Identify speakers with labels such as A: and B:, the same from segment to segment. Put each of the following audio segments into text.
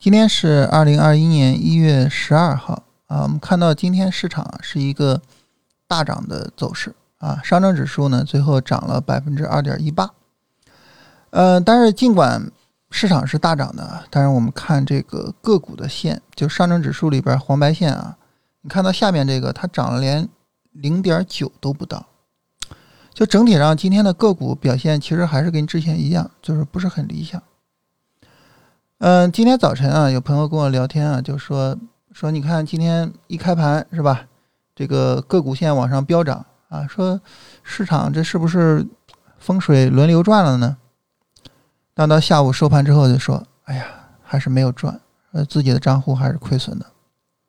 A: 今天是2021年1月12号啊，我们看到今天市场是一个大涨的走势啊，上证指数呢最后涨了 2.18%。但是尽管市场是大涨的，但是我们看这个个股的线，就上证指数里边黄白线啊，你看到下面这个它涨了连 0.9 都不到。就整体上今天的个股表现其实还是跟之前一样，就是不是很理想。今天早晨啊，有朋友跟我聊天啊，就说你看今天一开盘是吧，这个个股线往上飙涨啊，说市场这是不是风水轮流转了呢？但到下午收盘之后就说，哎呀，还是没有赚，自己的账户还是亏损的。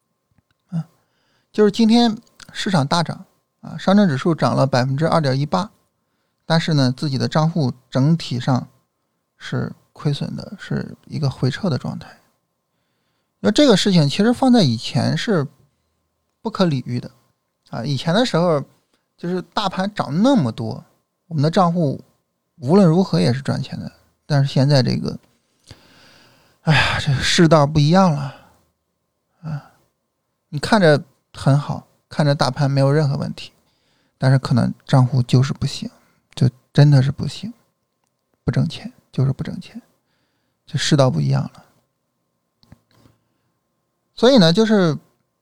A: 就是今天市场大涨啊，上证指数涨了 2.18%， 但是呢，自己的账户整体上是亏损的，是一个回撤的状态。那这个事情其实放在以前是不可理喻的啊！以前的时候就是大盘涨那么多，我们的账户无论如何也是赚钱的。但是现在这个，哎呀，这个世道不一样了啊！你看着很好，看着大盘没有任何问题，但是可能账户就是不行，就真的是不行，不挣钱，就是不挣钱。这世道不一样了，所以呢，就是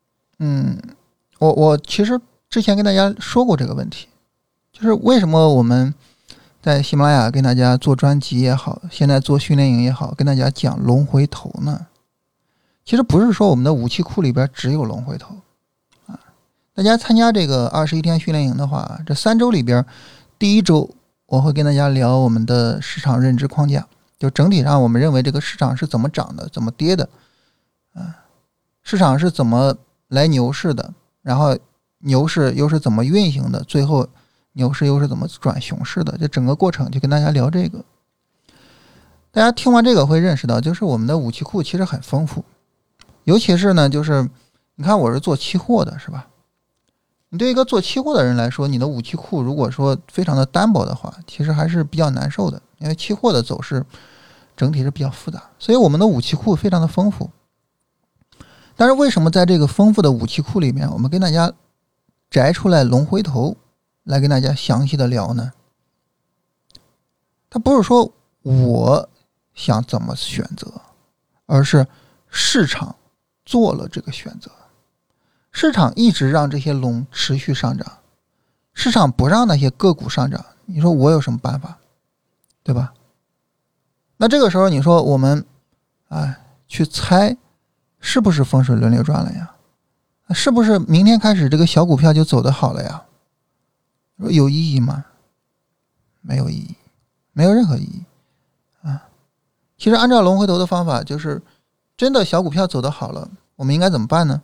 A: 我其实之前跟大家说过这个问题，就是为什么我们在喜马拉雅跟大家做专辑也好，现在做训练营也好，跟大家讲龙回头呢？其实不是说我们的武器库里边只有龙回头啊。大家参加这个21天训练营的话，这3周里边，第1周我会跟大家聊我们的市场认知框架。就整体上我们认为这个市场是怎么涨的，怎么跌的，市场是怎么来牛市的，然后牛市又是怎么运行的，最后牛市又是怎么转熊市的，这整个过程就跟大家聊这个。大家听完这个会认识到，就是我们的武器库其实很丰富，尤其是呢，就是你看我是做期货的是吧？你对一个做期货的人来说，你的武器库如果说非常的单薄的话，其实还是比较难受的，因为期货的走势整体是比较复杂，所以我们的武器库非常的丰富。但是为什么在这个丰富的武器库里面，我们跟大家摘出来龙回头来跟大家详细的聊呢？它不是说我想怎么选择，而是市场做了这个选择。市场一直让这些龙持续上涨，市场不让那些个股上涨，你说我有什么办法？对吧？那这个时候你说我们去猜是不是风水轮流转了呀？是不是明天开始这个小股票就走得好了呀？有意义吗？没有意义，没有任何意义啊！其实按照龙回头的方法，就是真的小股票走得好了，我们应该怎么办呢？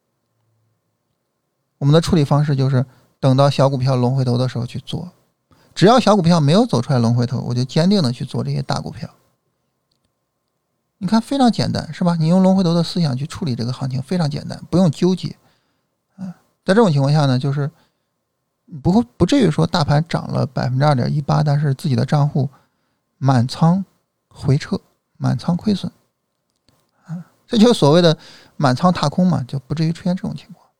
A: 我们的处理方式就是等到小股票龙回头的时候去做，只要小股票没有走出来龙回头，我就坚定的去做这些大股票。你看非常简单是吧？你用龙回头的思想去处理这个行情非常简单，不用纠结在这种情况下呢，就是不至于说大盘涨了 2.18%， 但是自己的账户满仓回撤，满仓亏损这就是所谓的满仓踏空嘛，就不至于出现这种情况。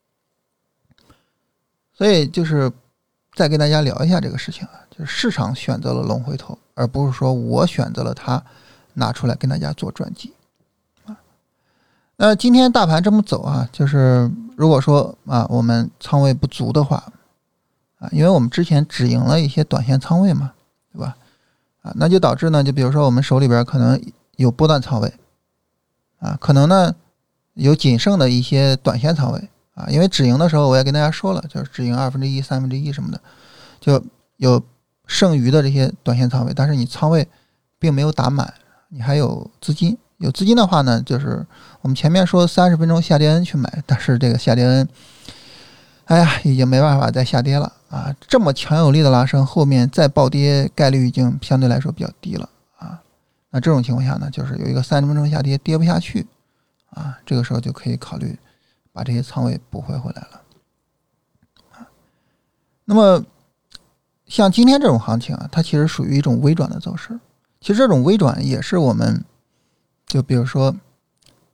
A: 所以就是再跟大家聊一下这个事情就是市场选择了龙回头，而不是说我选择了它拿出来跟大家做专辑那今天大盘这么走就是如果说我们仓位不足的话因为我们之前止盈了一些短线仓位嘛，对吧？那就导致呢，就比如说我们手里边可能有波段仓位可能呢有仅剩的一些短线仓位因为止盈的时候我也跟大家说了，就是止盈1/2、1/3什么的，就有剩余的这些短线仓位，但是你仓位并没有打满，你还有资金。有资金的话呢，就是我们前面说30分钟下跌 N 去买，但是这个下跌 N 已经没办法再下跌了这么强有力的拉升，后面再暴跌概率已经相对来说比较低了那这种情况下呢，就是有一个30分钟下跌跌不下去这个时候就可以考虑把这些仓位补回来了那么像今天这种行情它其实属于一种微转的走势。其实这种微转也是我们就比如说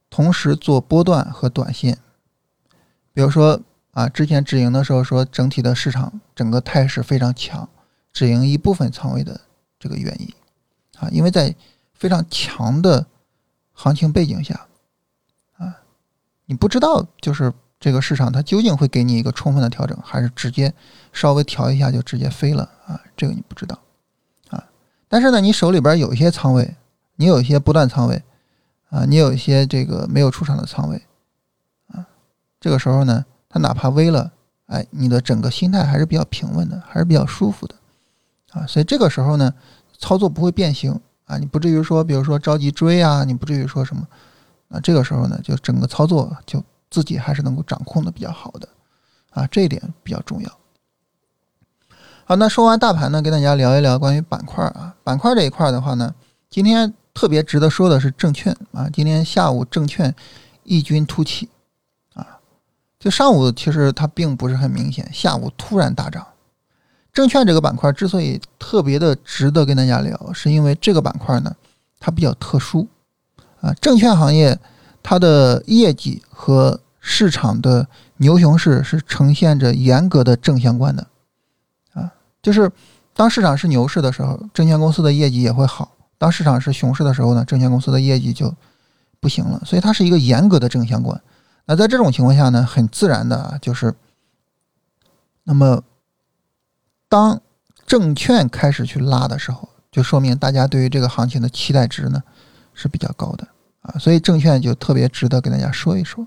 A: 同时做波段和短线。比如说之前止盈的时候说整体的市场整个态势非常强，止盈一部分仓位的这个原因因为在非常强的行情背景下你不知道就是这个市场它究竟会给你一个充分的调整，还是直接稍微调一下就直接飞了这个你不知道但是呢，你手里边有一些仓位，你有一些波段仓位你有一些这个没有出场的仓位这个时候呢，它哪怕微了，你的整个心态还是比较平稳的，还是比较舒服的所以这个时候呢，操作不会变形你不至于说，比如说着急追你不至于说什么这个时候呢，就整个操作就自己还是能够掌控的比较好的这一点比较重要。好，那说完大盘呢，跟大家聊一聊关于板块板块这一块的话呢，今天特别值得说的是证券今天下午证券异军突起就上午其实它并不是很明显，下午突然大涨。证券这个板块之所以特别的值得跟大家聊，是因为这个板块呢，它比较特殊证券行业它的业绩和市场的牛熊市是呈现着严格的正相关的就是当市场是牛市的时候，证券公司的业绩也会好，当市场是熊市的时候呢，证券公司的业绩就不行了，所以它是一个严格的正相关。那在这种情况下呢，很自然的就是那么当证券开始去拉的时候，就说明大家对于这个行情的期待值呢是比较高的所以证券就特别值得跟大家说一说。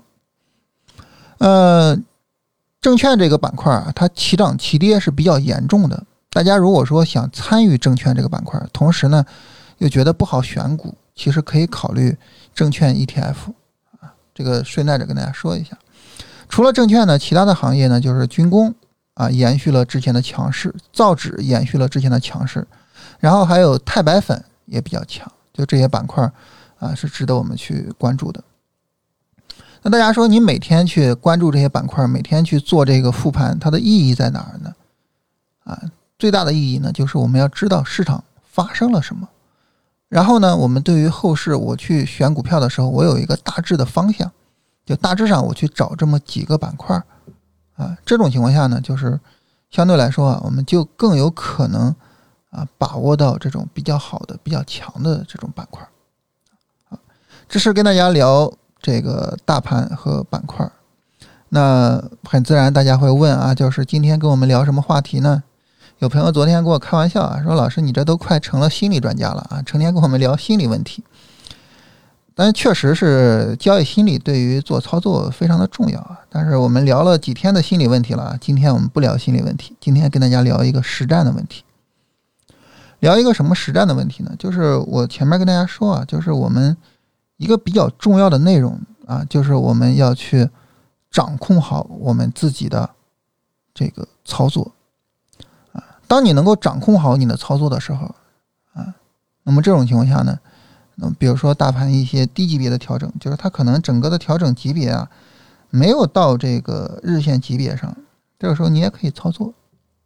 A: 证券这个板块它齐涨齐跌是比较严重的，大家如果说想参与证券这个板块，同时呢又觉得不好选股，其实可以考虑证券 ETF这个顺带着跟大家说一下。除了证券呢，其他的行业呢，就是军工延续了之前的强势，造纸延续了之前的强势，然后还有钛白粉也比较强，就这些板块是值得我们去关注的。那大家说你每天去关注这些板块，每天去做这个复盘，它的意义在哪儿呢最大的意义呢，就是我们要知道市场发生了什么，然后呢，我们对于后市我去选股票的时候，我有一个大致的方向，就大致上我去找这么几个板块这种情况下呢，就是相对来说我们就更有可能把握到这种比较好的比较强的这种板块这是跟大家聊这个大盘和板块。那很自然大家会问就是今天跟我们聊什么话题呢？有朋友昨天跟我开玩笑说老师你这都快成了心理专家了成天跟我们聊心理问题。但确实是交易心理对于做操作非常的重要但是我们聊了几天的心理问题了，今天我们不聊心理问题，今天跟大家聊一个实战的问题。聊一个什么实战的问题呢？就是我前面跟大家说就是我们一个比较重要的内容就是我们要去掌控好我们自己的这个操作当你能够掌控好你的操作的时候那么这种情况下呢，那么比如说大盘一些低级别的调整，就是它可能整个的调整级别没有到这个日线级别上，这个时候你也可以操作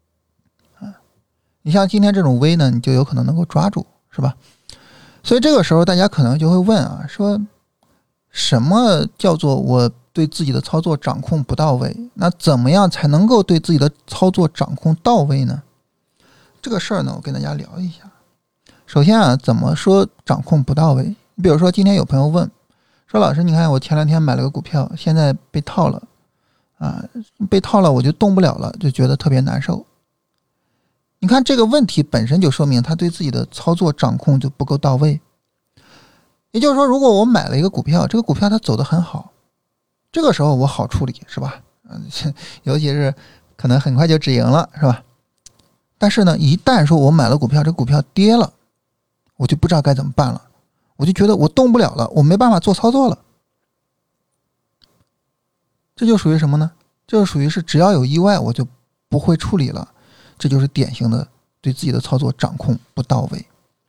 A: 你像今天这种微呢，你就有可能能够抓住，是吧？所以这个时候大家可能就会问说什么叫做我对自己的操作掌控不到位？那怎么样才能够对自己的操作掌控到位呢？这个事儿呢，我跟大家聊一下。首先怎么说掌控不到位？你比如说今天有朋友问说老师你看我前2天买了个股票，现在被套了被套了我就动不了了，就觉得特别难受。你看这个问题本身就说明他对自己的操作掌控就不够到位。也就是说，如果我买了一个股票，这个股票它走得很好，这个时候我好处理，是吧？尤其是可能很快就止盈了，是吧？但是呢，一旦说我买了股票，这股票跌了，我就不知道该怎么办了，我就觉得我动不了了，我没办法做操作了。这就属于什么呢？这就属于是只要有意外我就不会处理了，这就是典型的对自己的操作掌控不到位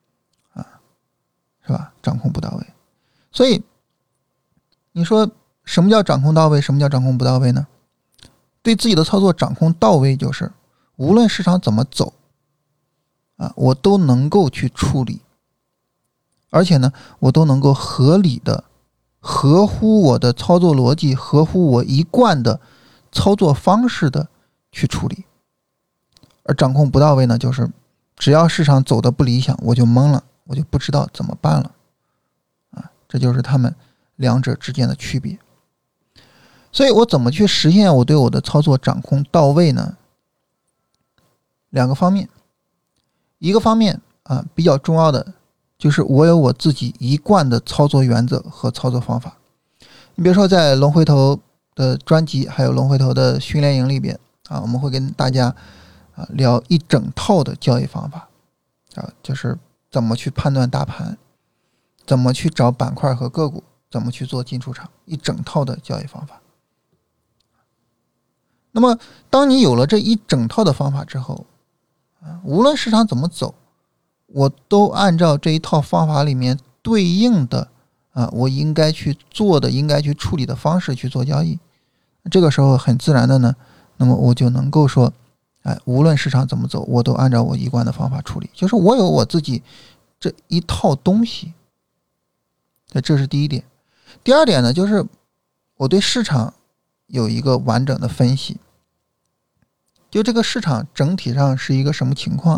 A: 是吧？掌控不到位。所以你说什么叫掌控到位，什么叫掌控不到位呢？对自己的操作掌控到位，就是无论市场怎么走我都能够去处理，而且呢我都能够合理的合乎我的操作逻辑，合乎我一贯的操作方式的去处理。而掌控不到位呢，就是只要市场走的不理想，我就懵了，我就不知道怎么办了这就是他们两者之间的区别。所以我怎么去实现我对我的操作掌控到位呢？两个方面。一个方面比较重要的就是我有我自己一贯的操作原则和操作方法。你比如说在龙回头的专辑还有龙回头的训练营里边我们会跟大家聊一整套的交易方法就是怎么去判断大盘，怎么去找板块和个股，怎么去做进出场，一整套的交易方法。那么当你有了这一整套的方法之后无论市场怎么走，我都按照这一套方法里面对应的我应该去做的应该去处理的方式去做交易。这个时候很自然的呢，那么我就能够说无论市场怎么走，我都按照我一贯的方法处理，就是我有我自己这一套东西。这是第一点。第二点呢，就是我对市场有一个完整的分析，就这个市场整体上是一个什么情况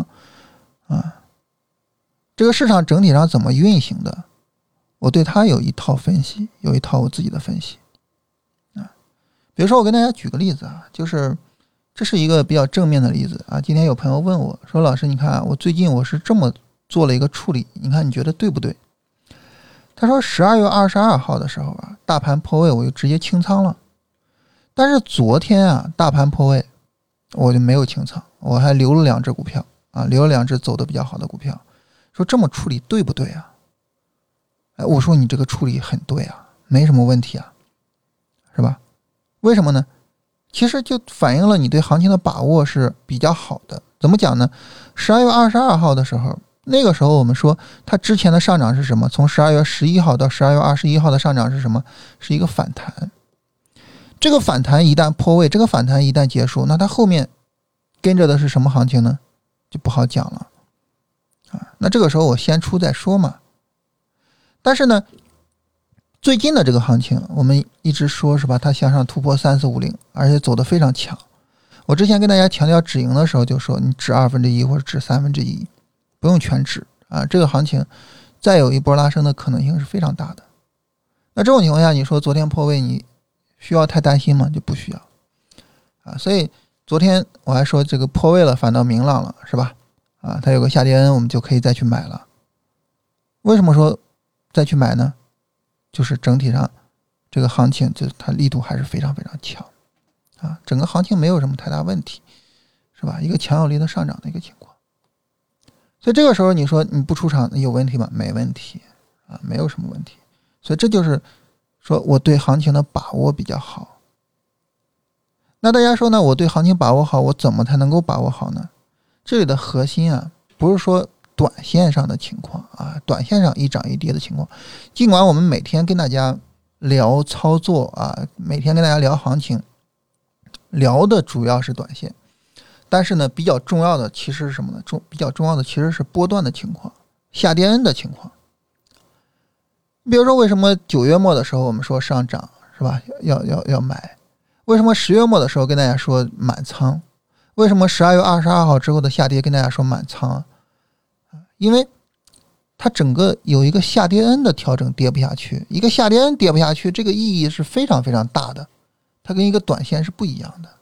A: 这个市场整体上怎么运行的，我对它有一套分析，有一套我自己的分析比如说我跟大家举个例子就是这是一个比较正面的例子今天有朋友问我说，老师你看我最近我是这么做了一个处理，你看你觉得对不对？他说12月22号的时候大盘破位我就直接清仓了，但是昨天大盘破位我就没有清仓，我还留了2只股票留了2只走的比较好的股票，说这么处理对不对我说你这个处理很对没什么问题是吧？为什么呢？其实就反映了你对行情的把握是比较好的。怎么讲呢？12月22号的时候，那个时候我们说它之前的上涨是什么？从12月11号到12月21号的上涨是什么？是一个反弹。这个反弹一旦破位，这个反弹一旦结束，那它后面跟着的是什么行情呢？就不好讲了那这个时候我先出再说嘛。但是呢最近的这个行情我们一直说是吧，它向上突破3450，而且走得非常强。我之前跟大家强调止盈的时候就说，你止1/2或者止1/3，不用全止这个行情再有一波拉升的可能性是非常大的。那这种情况下，你说昨天破位你需要太担心吗？就不需要所以昨天我还说这个破位了反倒明朗了是吧它有个下跌 N 我们就可以再去买了。为什么说再去买呢？就是整体上这个行情就它力度还是非常非常强整个行情没有什么太大问题是吧？一个强有力的上涨的一个情况。所以这个时候你说你不出场有问题吗？没问题没有什么问题。所以这就是说我对行情的把握比较好。那大家说呢，我对行情把握好，我怎么才能够把握好呢？这里的核心不是说短线上的情况短线上一涨一跌的情况。尽管我们每天跟大家聊操作每天跟大家聊行情，聊的主要是短线，但是呢比较重要的其实是什么呢？比较重要的其实是波段的情况，下跌 N 的情况。比如说为什么9月末的时候我们说上涨是吧，要买？为什么10月末的时候跟大家说满仓？为什么12月22号之后的下跌跟大家说满仓因为它整个有一个下跌 N 的调整跌不下去，一个下跌 N 跌不下去，这个意义是非常非常大的，它跟一个短线是不一样的。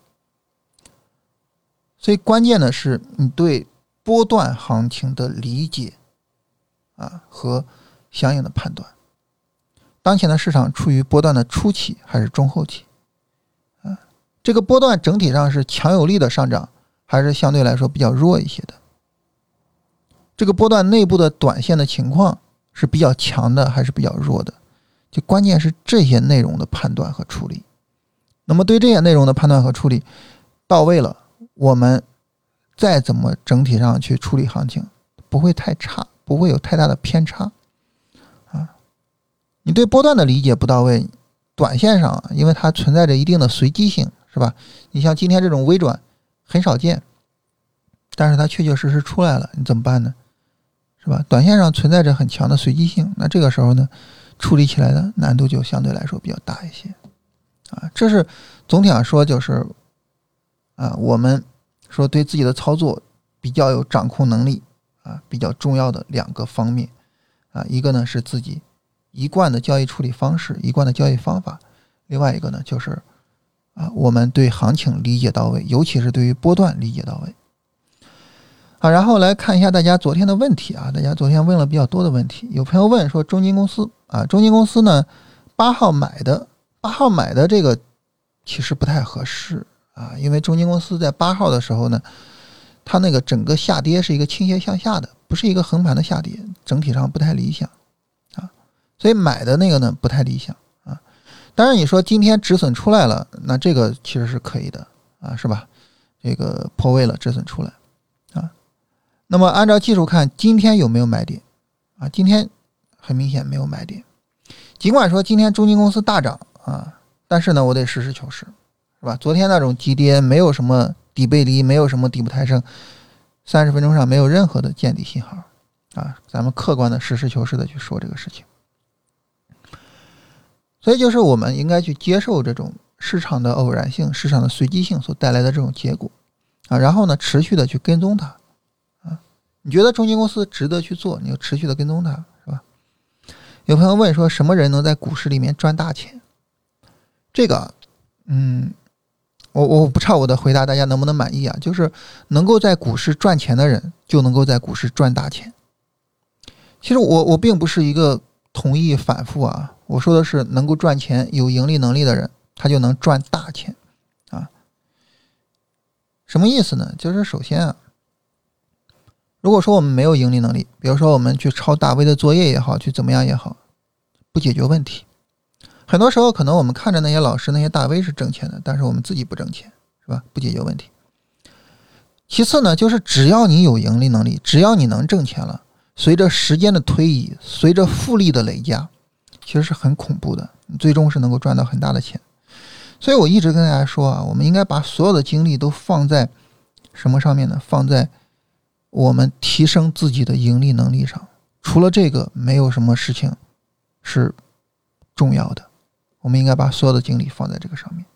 A: 所以关键的是你对波段行情的理解和相应的判断。当前的市场处于波段的初期还是中后期这个波段整体上是强有力的上涨，还是相对来说比较弱一些的？这个波段内部的短线的情况是比较强的还是比较弱的？就关键是这些内容的判断和处理。那么对这些内容的判断和处理到位了，我们再怎么整体上去处理行情不会太差，不会有太大的偏差你对波段的理解不到位，短线上因为它存在着一定的随机性是吧？你像今天这种微转很少见，但是它确确实实出来了，你怎么办呢？是吧？短线上存在着很强的随机性，那这个时候呢， 处理起来的难度就相对来说比较大一些啊。这是总体上说就是我们说对自己的操作比较有掌控能力啊，比较重要的2个方面啊。一个呢是自己一贯的交易处理方式，一贯的交易方法，另外一个呢就是我们对行情理解到位，尤其是对于波段理解到位。好，然后来看一下大家昨天的问题啊，大家昨天问了比较多的问题。有朋友问说中金公司中金公司呢8号买的这个其实不太合适啊，因为中金公司在8号的时候呢，它那个整个下跌是一个倾斜向下的，不是一个横盘的下跌，整体上不太理想啊，所以买的那个呢不太理想啊。当然你说今天止损出来了，那这个其实是可以的啊，是吧？这个破位了，止损出来啊。那么按照技术看，今天有没有买点啊？今天很明显没有买点。尽管说今天中金公司大涨啊，但是呢，我得实事求是，是吧？昨天那种急跌没有什么底背离，没有什么底部抬升，30分钟上没有任何的见底信号啊。咱们客观的实事求是的去说这个事情。所以就是我们应该去接受这种市场的偶然性、市场的随机性所带来的这种结果啊，然后呢持续的去跟踪它啊。你觉得中金公司值得去做，你就持续的跟踪它，是吧？有朋友问说什么人能在股市里面赚大钱？这个我不知道我的回答大家能不能满意啊，就是能够在股市赚钱的人就能够在股市赚大钱。其实我并不是一个同意反复啊，我说的是能够赚钱有盈利能力的人他就能赚大钱啊。什么意思呢？就是首先如果说我们没有盈利能力，比如说我们去抄大 V 的作业也好，去怎么样也好，不解决问题。很多时候可能我们看着那些老师那些大 V 是挣钱的，但是我们自己不挣钱，是吧？不解决问题。其次呢，就是只要你有盈利能力，只要你能挣钱了，随着时间的推移，随着复利的累加，其实是很恐怖的，你最终是能够赚到很大的钱。所以我一直跟大家说我们应该把所有的精力都放在什么上面呢？放在我们提升自己的盈利能力上。除了这个，没有什么事情是重要的。我们应该把所有的精力放在这个上面。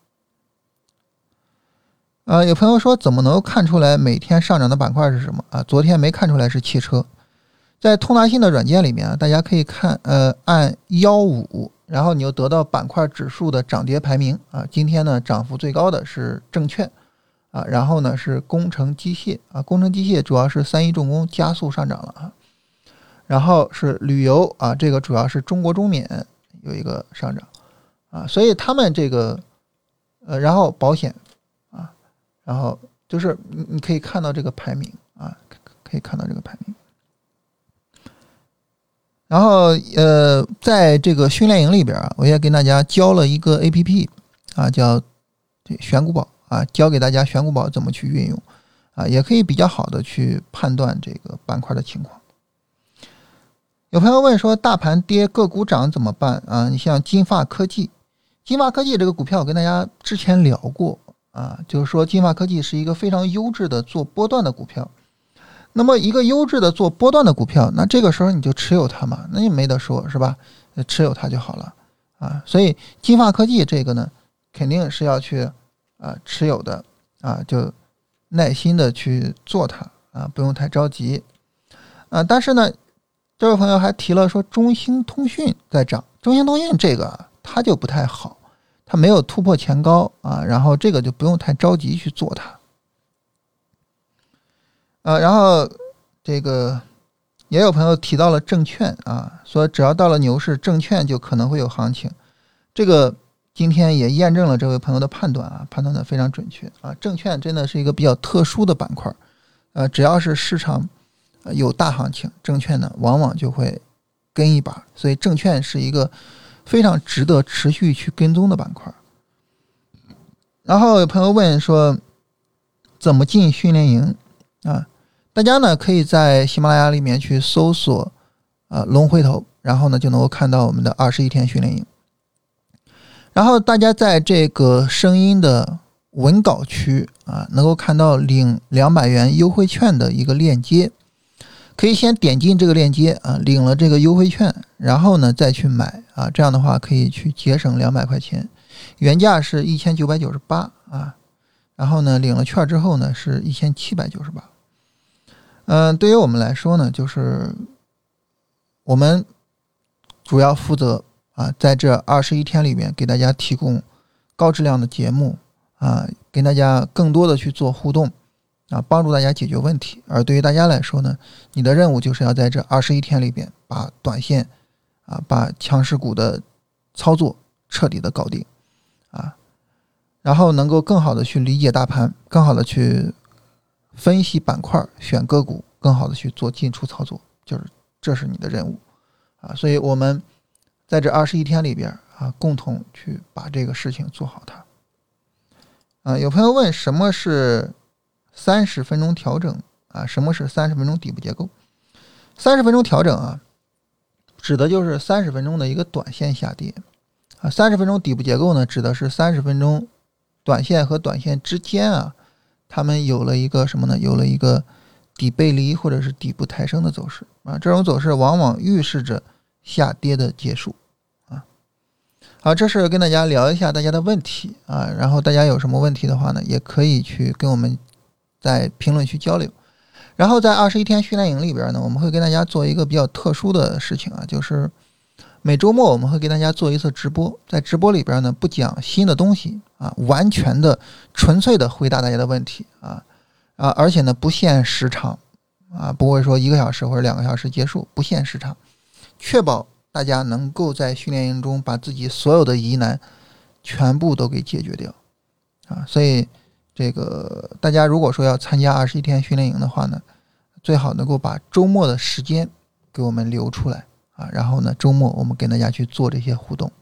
A: 有朋友说怎么能够看出来每天上涨的板块是什么啊？昨天没看出来是汽车。在通达信的软件里面大家可以看按15，然后你就得到板块指数的涨跌排名啊。今天呢涨幅最高的是证券啊，然后呢是工程机械啊，工程机械主要是3一重工加速上涨了啊，然后是旅游啊，这个主要是中国中免有一个上涨啊，所以他们这个然后保险啊，然后就是你可以看到这个排名啊，可以看到这个排名。然后在这个训练营里边我也给大家教了一个 APP 啊，叫选股宝啊，教给大家选股宝怎么去运用啊，也可以比较好的去判断这个板块的情况。有朋友问说大盘跌个股涨怎么办啊？你像金发科技这个股票我跟大家之前聊过啊，就是说金发科技是一个非常优质的做波段的股票。那么一个优质的做波段的股票，那这个时候你就持有它嘛，那你没得说是吧？持有它就好了啊。所以金发科技这个呢，肯定是要去持有的啊，就耐心的去做它啊，不用太着急啊。但是呢，这位朋友还提了说中兴通讯在涨，中兴通讯这个它就不太好，它没有突破前高啊，然后这个就不用太着急去做它。然后这个也有朋友提到了证券啊，说只要到了牛市，证券就可能会有行情。这个今天也验证了这位朋友的判断啊，判断的非常准确啊。证券真的是一个比较特殊的板块，只要是市场有大行情，证券呢往往就会跟一把，所以证券是一个非常值得持续去跟踪的板块。然后有朋友问说怎么进训练营啊？大家呢可以在喜马拉雅里面去搜索龙回头，然后呢就能够看到我们的21天训练营。然后大家在这个声音的文稿区啊，能够看到领200元优惠券的一个链接，可以先点进这个链接啊，领了这个优惠券，然后呢再去买啊，这样的话可以去节省200块钱，原价是1998啊，然后呢领了券之后呢是1798。对于我们来说呢，就是我们主要负责啊，在这21天里面给大家提供高质量的节目啊，给大家更多的去做互动啊，帮助大家解决问题。而对于大家来说呢，你的任务就是要在这21天里边把短线啊，把强势股的操作彻底的搞定啊，然后能够更好的去理解大盘，更好的去分析板块，选个股，更好的去做进出操作，就是这是你的任务啊。所以我们在这21天里边啊，共同去把这个事情做好它。有朋友问什么是30分钟调整啊？什么是30分钟底部结构？30分钟调整啊，指的就是30分钟的一个短线下跌啊。30分钟底部结构呢，指的是30分钟短线和短线之间啊，他们有了一个什么呢？有了一个底背离或者是底部抬升的走势啊。这种走势往往预示着下跌的结束啊。好，这是跟大家聊一下大家的问题啊，然后大家有什么问题的话呢，也可以去跟我们在评论区交流。然后在21天训练营里边呢，我们会跟大家做一个比较特殊的事情啊，就是每周末我们会给大家做一次直播，在直播里边呢不讲新的东西啊，完全的纯粹的回答大家的问题啊，而且呢不限时长啊，不会说1个小时或者2个小时结束，不限时长，确保大家能够在训练营中把自己所有的疑难全部都给解决掉啊。所以这个大家如果说要参加21天训练营的话呢，最好能够把周末的时间给我们留出来啊，然后呢周末我们跟大家去做这些互动。